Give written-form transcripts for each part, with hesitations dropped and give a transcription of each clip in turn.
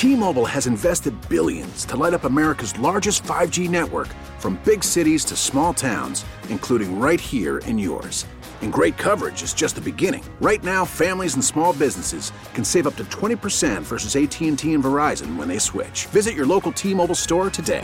T-Mobile has invested billions to light up America's largest 5G network, from big cities to small towns, including right here in yours. And great coverage is just the beginning. Right now, families and small businesses can save up to 20% versus AT&T and Verizon when they switch. Visit your local T-Mobile store today.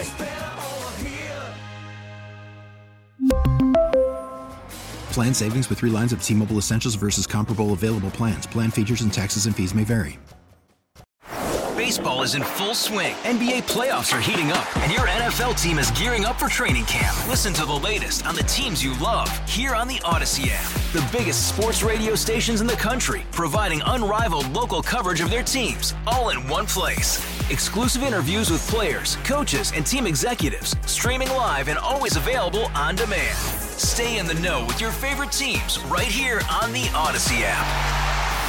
Plan savings with 3 lines of T-Mobile Essentials versus comparable available plans. Plan features and taxes and fees may vary. Baseball is in full swing. NBA playoffs are heating up, and your NFL team is gearing up for training camp. Listen to the latest on the teams you love here on the Odyssey app. The biggest sports radio stations in the country, providing unrivaled local coverage of their teams, all in one place. Exclusive interviews with players, coaches, and team executives, streaming live and always available on demand. Stay in the know with your favorite teams right here on the Odyssey app.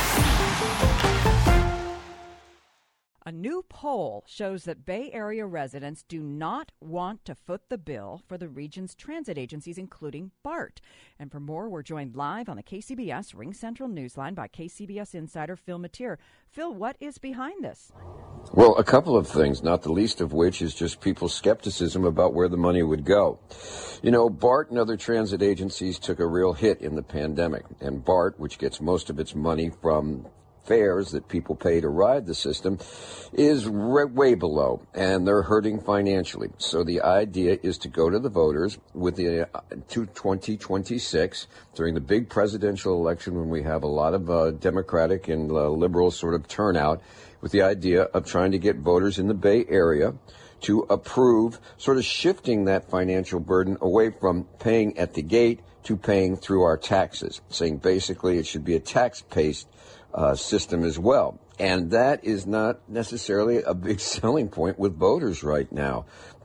A new poll shows that Bay Area residents do not want to foot the bill for the region's transit agencies, including BART. And for more, we're joined live on the KCBS Ring Central Newsline by KCBS insider Phil Matier. Phil, what is behind this? Well, a couple of things, not the least of which is just people's skepticism about where the money would go. You know, BART and other transit agencies took a real hit in the pandemic. And BART, which gets most of its money from fares that people pay to ride the system, is way below, and they're hurting financially. So the idea is to go to the voters with the 2026, during the big presidential election when we have a lot of Democratic and liberal sort of turnout, with the idea of trying to get voters in the Bay Area to approve, sort of shifting that financial burden away from paying at the gate to paying through our taxes, saying basically it should be a tax-based system as well. And that is not necessarily a big selling point with voters right now.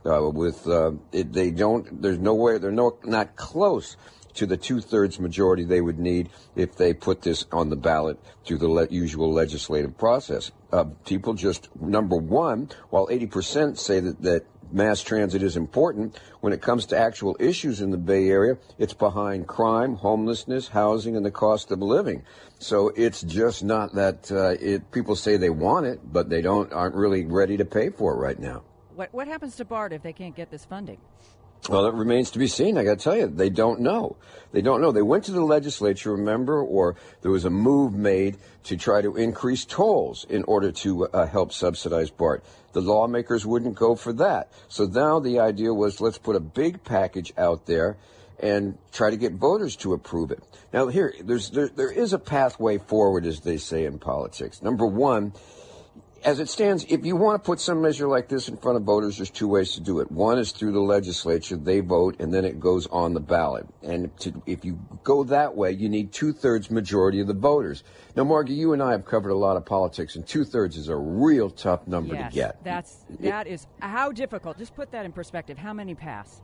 They're not close to the 2/3 majority they would need if they put this on the ballot through the usual legislative process. People just, number one, while 80% say that mass transit is important, when it comes to actual issues in the Bay Area, it's behind crime, homelessness, housing, and the cost of living. So it's just not that people say they want it, but they aren't really ready to pay for it right now. What happens to BART if they can't get this funding? Well, it remains to be seen. I got to tell you, they don't know. They don't know. They went to the legislature, remember, or there was a move made to try to increase tolls in order to help subsidize BART. The lawmakers wouldn't go for that. So now the idea was, let's put a big package out there and try to get voters to approve it. Now, here, there is a pathway forward, as they say in politics. Number one, as it stands, if you want to put some measure like this in front of voters, there's 2 ways to do it. One is through the legislature. They vote, and then it goes on the ballot. And if you go that way, you need 2/3 majority of the voters. Now, Margie, you and I have covered a lot of politics, and 2/3 is a real tough number to get. That is how difficult. Just put that in perspective. How many pass?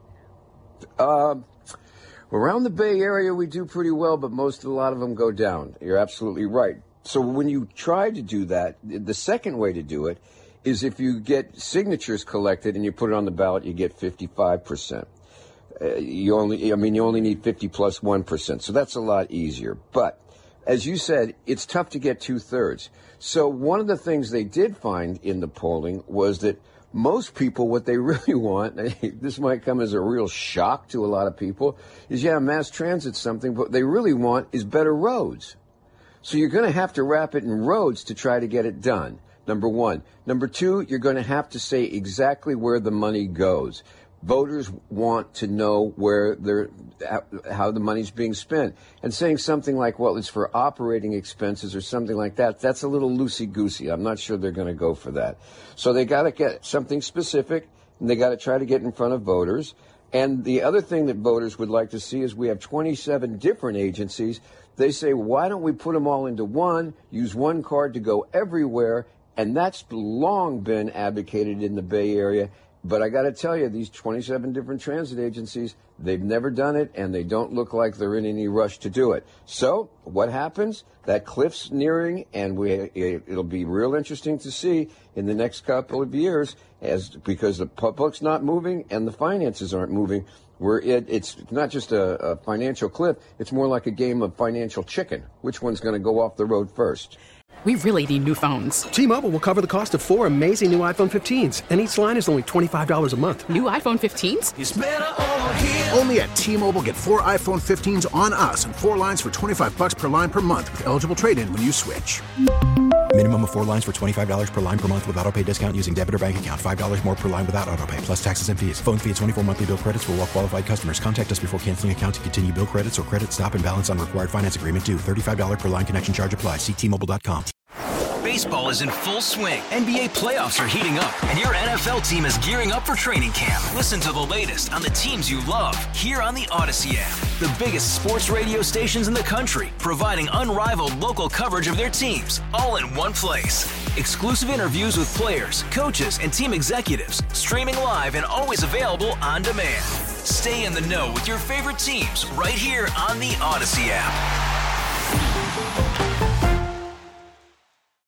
Around the Bay Area, we do pretty well, but a lot of them go down. You're absolutely right. So when you try to do that, the second way to do it is if you get signatures collected and you put it on the ballot, you get 55%. You only need 50 plus 1%. So that's a lot easier. But as you said, it's tough to get 2/3. So one of the things they did find in the polling was that most people, what they really want, this might come as a real shock to a lot of people, is, mass transit's something, but what they really want is better roads. So you're going to have to wrap it in roads to try to get it done, number one. Number two, you're going to have to say exactly where the money goes. Voters want to know how the money's being spent. And saying something like, well, it's for operating expenses or something like that, that's a little loosey-goosey. I'm not sure they're going to go for that. So they got to get something specific, and they got to try to get in front of voters. And the other thing that voters would like to see is we have 27 different agencies. They say, why don't we put them all into one, use one card to go everywhere? And that's long been advocated in the Bay Area. But I got to tell you, these 27 different transit agencies, they've never done it, and they don't look like they're in any rush to do it. So what happens? That cliff's nearing, and it'll be real interesting to see in the next couple of years, because the public's not moving and the finances aren't moving. It's not just a financial cliff; it's more like a game of financial chicken. Which one's going to go off the road first? We really need new phones. T-Mobile will cover the cost of 4 amazing new iPhone 15s, and each line is only $25 a month. New iPhone 15s? It's better over here. Only at T-Mobile, get 4 iPhone 15s on us and 4 lines for $25 per line per month with eligible trade-in when you switch. Minimum of 4 lines for $25 per line per month with autopay discount using debit or bank account. $5 more per line without autopay, plus taxes and fees. Phone fee at 24 monthly bill credits for well-qualified customers. Contact us before canceling account to continue bill credits or credit stop and balance on required finance agreement due. $35 per line connection charge applies. See T-Mobile.com. Baseball is in full swing. NBA playoffs are heating up, and your NFL team is gearing up for training camp. Listen to the latest on the teams you love here on the Odyssey app. The biggest sports radio stations in the country, providing unrivaled local coverage of their teams, all in one place. Exclusive interviews with players, coaches, and team executives, streaming live and always available on demand. Stay in the know with your favorite teams right here on the Odyssey app.